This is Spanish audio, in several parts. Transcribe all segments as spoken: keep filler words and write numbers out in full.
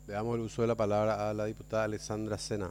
Le damos el uso de la palabra a la diputada Alessandra Sena.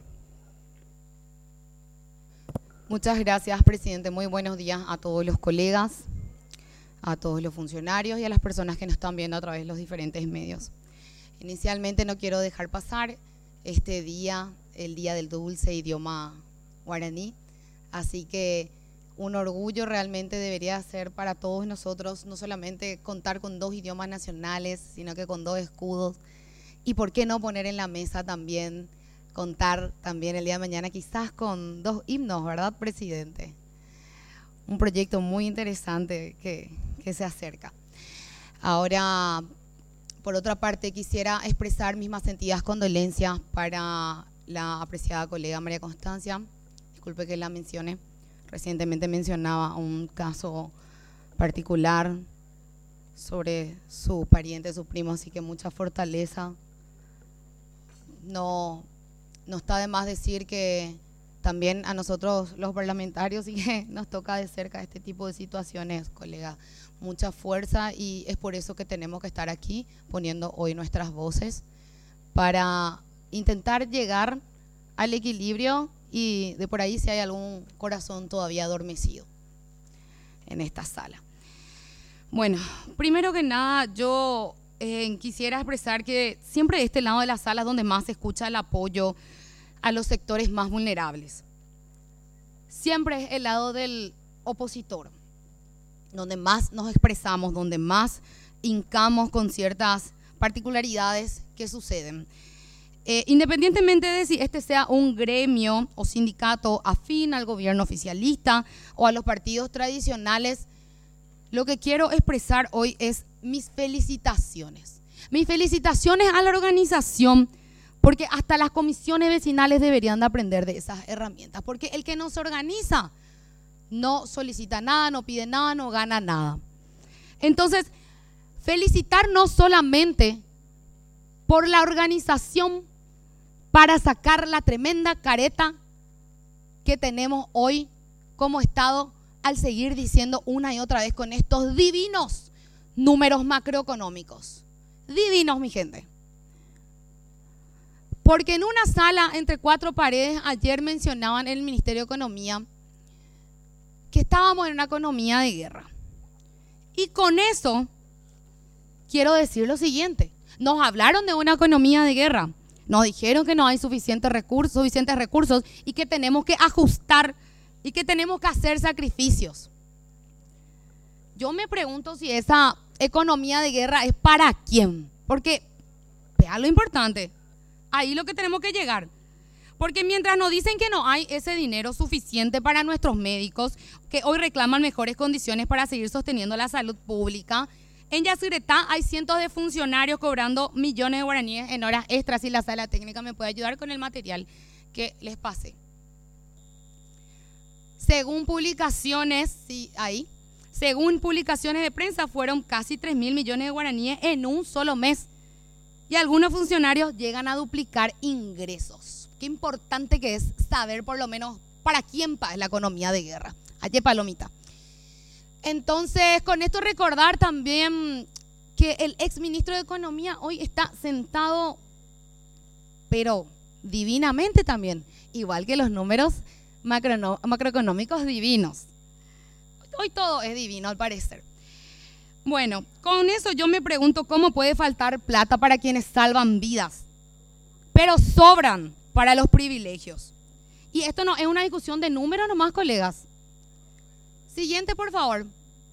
Muchas gracias, presidente. Muy buenos días a todos los colegas, a todos los funcionarios y a las personas que nos están viendo a través de los diferentes medios. Inicialmente no quiero dejar pasar este día, el Día del Dulce Idioma Guaraní, así que un orgullo realmente debería ser para todos nosotros, no solamente contar con dos idiomas nacionales, sino que con dos escudos, y por qué no poner en la mesa también, contar también el día de mañana quizás con dos himnos, ¿verdad, presidente? Un proyecto muy interesante que, que se acerca. Ahora, por otra parte, quisiera expresar mis más sentidas condolencias para la apreciada colega María Constancia. Disculpe que la mencione. Recientemente mencionaba un caso particular sobre su pariente, su primo, así que mucha fortaleza. No, no está de más decir que también a nosotros los parlamentarios sí que nos toca de cerca este tipo de situaciones, colega. Mucha fuerza, y es por eso que tenemos que estar aquí poniendo hoy nuestras voces para intentar llegar al equilibrio y de por ahí si hay algún corazón todavía adormecido en esta sala. Bueno, primero que nada yo eh, quisiera expresar que siempre de este lado de la sala es donde más se escucha el apoyo a los sectores más vulnerables. Siempre es el lado del opositor, donde más nos expresamos, donde más hincamos con ciertas particularidades que suceden. Eh, independientemente de si este sea un gremio o sindicato afín al gobierno oficialista o a los partidos tradicionales, lo que quiero expresar hoy es mis felicitaciones. Mis felicitaciones a la organización, porque hasta las comisiones vecinales deberían de aprender de esas herramientas, porque el que no se organiza no solicita nada, no pide nada, no gana nada. Entonces, felicitar no solamente por la organización para sacar la tremenda careta que tenemos hoy como Estado al seguir diciendo una y otra vez con estos divinos números macroeconómicos. Divinos, mi gente. Porque en una sala entre cuatro paredes ayer mencionaban en el Ministerio de Economía que estábamos en una economía de guerra. Y con eso quiero decir lo siguiente. Nos hablaron de una economía de guerra. Nos dijeron que no hay suficientes recursos, suficientes recursos y que tenemos que ajustar y que tenemos que hacer sacrificios. Yo me pregunto si esa economía de guerra es para quién. Porque, vea lo importante, ahí lo que tenemos que llegar. Porque mientras nos dicen que no hay ese dinero suficiente para nuestros médicos, que hoy reclaman mejores condiciones para seguir sosteniendo la salud pública, en Yacyretá hay cientos de funcionarios cobrando millones de guaraníes en horas extras, y la sala técnica me puede ayudar con el material que les pasé. Según publicaciones, sí, ahí, según publicaciones de prensa, fueron casi tres mil millones de guaraníes en un solo mes. Y algunos funcionarios llegan a duplicar ingresos. Qué importante que es saber por lo menos para quién es la economía de guerra. Allí, palomita. Entonces, con esto recordar también que el ex ministro de Economía hoy está sentado, pero divinamente también, igual que los números macro, macroeconómicos divinos. Hoy todo es divino al parecer. Bueno, con eso yo me pregunto cómo puede faltar plata para quienes salvan vidas, pero sobran para los privilegios. Y esto no es una discusión de números nomás, colegas. Siguiente, por favor.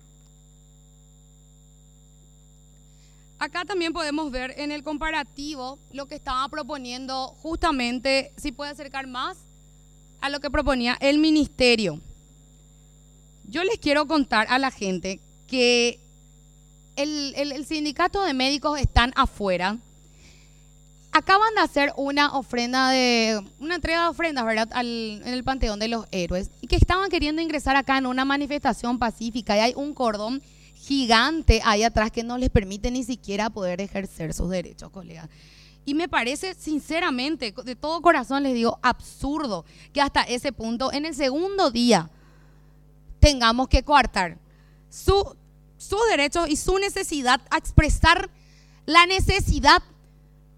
Acá también podemos ver en el comparativo lo que estaba proponiendo justamente, si puede acercar más a lo que proponía el ministerio. Yo les quiero contar a la gente que el, el, el sindicato de médicos están afuera. Acaban de hacer una ofrenda de, una entrega de ofrendas, ¿verdad?, Al, en el Panteón de los Héroes, y que estaban queriendo ingresar acá en una manifestación pacífica, y hay un cordón gigante ahí atrás que no les permite ni siquiera poder ejercer sus derechos, colegas. Y me parece, sinceramente, de todo corazón les digo, absurdo que hasta ese punto, en el segundo día, tengamos que coartar su, sus derechos y su necesidad a expresar la necesidad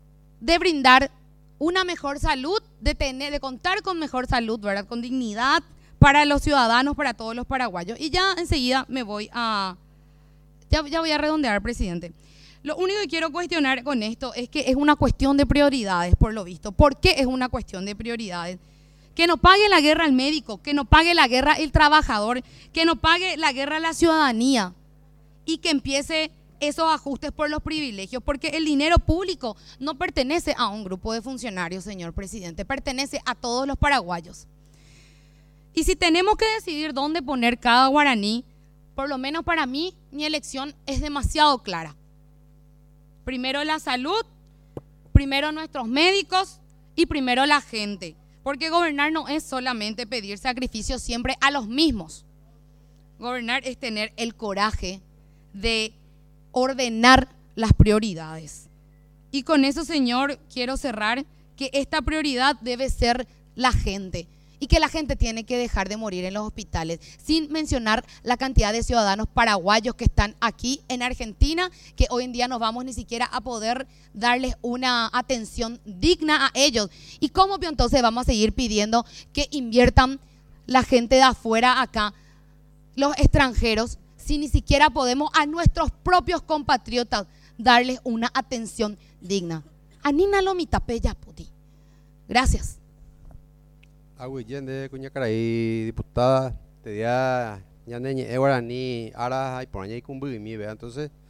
de brindar una mejor salud, de, tener, de contar con mejor salud, ¿verdad? Con dignidad para los ciudadanos, para todos los paraguayos. Y ya enseguida me voy a, ya, ya voy a redondear, presidente. Lo único que quiero cuestionar con esto es que es una cuestión de prioridades, por lo visto. ¿Por qué es una cuestión de prioridades? Que no pague la guerra el médico, que no pague la guerra el trabajador, que no pague la guerra la ciudadanía y que empiece esos ajustes por los privilegios, porque el dinero público no pertenece a un grupo de funcionarios, señor presidente, pertenece a todos los paraguayos. Y si tenemos que decidir dónde poner cada guaraní, por lo menos para mí, mi elección es demasiado clara. Primero la salud, primero nuestros médicos y primero la gente. Porque gobernar no es solamente pedir sacrificios siempre a los mismos. Gobernar es tener el coraje de ordenar las prioridades. Y con eso, señor, quiero cerrar que esta prioridad debe ser la gente y que la gente tiene que dejar de morir en los hospitales, sin mencionar la cantidad de ciudadanos paraguayos que están aquí en Argentina, que hoy en día no vamos ni siquiera a poder darles una atención digna a ellos. ¿Y cómo entonces vamos a seguir pidiendo que inviertan la gente de afuera acá, los extranjeros, si ni siquiera podemos a nuestros propios compatriotas darles una atención digna? Anina Lomita Peya Puti. Gracias. Aguillén de Cuñacaraí, diputada, te di a Ñaneñe, Guaraní, Ara, y por ahí cumbu y mi, vea, entonces.